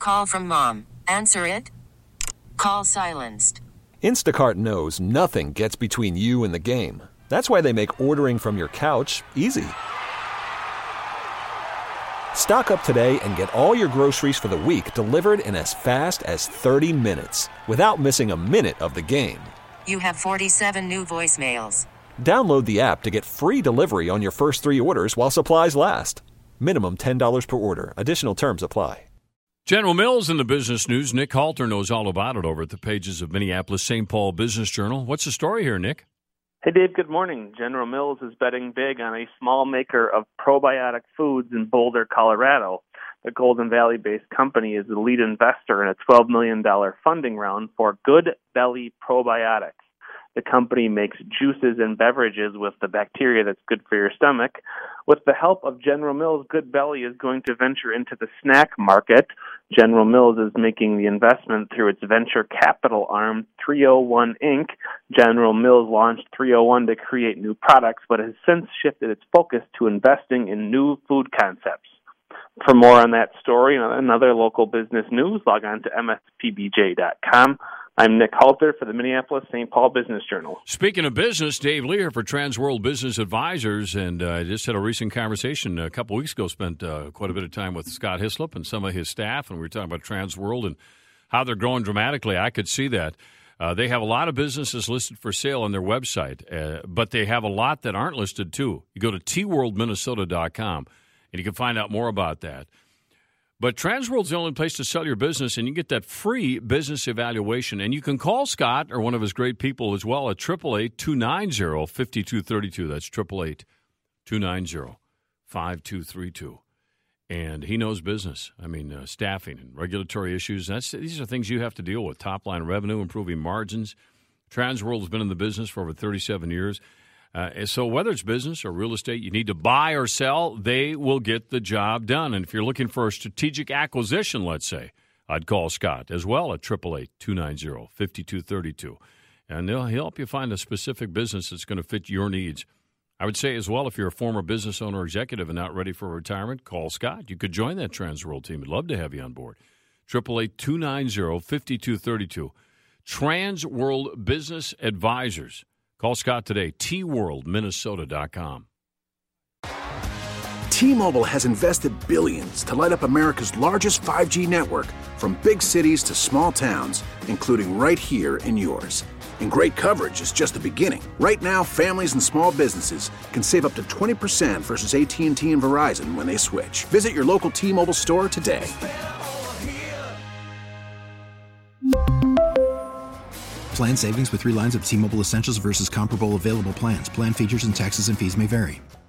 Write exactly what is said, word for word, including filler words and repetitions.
call from mom. Answer it. Call silenced. Instacart knows nothing gets between you and the game. That's why they make ordering from your couch easy. Stock up today and get all your groceries for the week delivered in as fast as thirty minutes without missing a minute of the game. You have forty-seven new voicemails. Download the app to get free delivery on your first three orders while supplies last. Minimum ten dollars per order. Additional terms apply. General Mills in the business news. Nick Halter knows all about it over at the pages of Minneapolis Saint Paul Business Journal. What's the story here, Nick? Hey, Dave, good morning. General Mills is betting big on a small maker of probiotic foods in Boulder, Colorado. The Golden Valley-based company is the lead investor in a twelve million dollars funding round for Good Belly Probiotics. The company makes juices and beverages with the bacteria that's good for your stomach. With the help of General Mills, Good Belly is going to venture into the snack market. General Mills is making the investment through its venture capital arm, three oh one Incorporated. General Mills launched three oh one to create new products, but has since shifted its focus to investing in new food concepts. For more on that story and other local business news, log on to m s p b j dot com. I'm Nick Halter for the Minneapolis Saint Paul Business Journal. Speaking of business, Dave Lear for Transworld Business Advisors, and I uh, just had a recent conversation a couple weeks ago, spent uh, quite a bit of time with Scott Hislop and some of his staff, and we were talking about Transworld and how they're growing dramatically. I could see that. Uh, they have a lot of businesses listed for sale on their website, uh, but they have a lot that aren't listed too. You go to t world minnesota dot com, and you can find out more about that. But Transworld's the only place to sell your business, and you get that free business evaluation. And you can call Scott or one of his great people as well at eight eight eight, two nine zero, five two three two. That's eight eight eight, two nine zero, five two three two. And he knows business. I mean, uh, staffing and regulatory issues. That's These are things you have to deal with. Top-line revenue, improving margins. Transworld's been in the business for over thirty-seven years. Uh, so whether it's business or real estate, you need to buy or sell, they will get the job done. And if you're looking for a strategic acquisition, let's say, I'd call Scott as well at eight eight eight, two nine zero, five two three two. And he'll help you find a specific business that's going to fit your needs. I would say as well, if you're a former business owner or executive and not ready for retirement, call Scott. You could join that Transworld team. We'd love to have you on board. eight eight eight, two nine zero, five two three two. Transworld Business Advisors. Call Scott today, t world minnesota dot com. T-Mobile has invested billions to light up America's largest five G network, from big cities to small towns, including right here in yours. And great coverage is just the beginning. Right now, families and small businesses can save up to twenty percent versus A T and T and Verizon when they switch. Visit your local T-Mobile store today. Plan savings with three lines of T-Mobile Essentials versus comparable available plans. Plan features and taxes and fees may vary.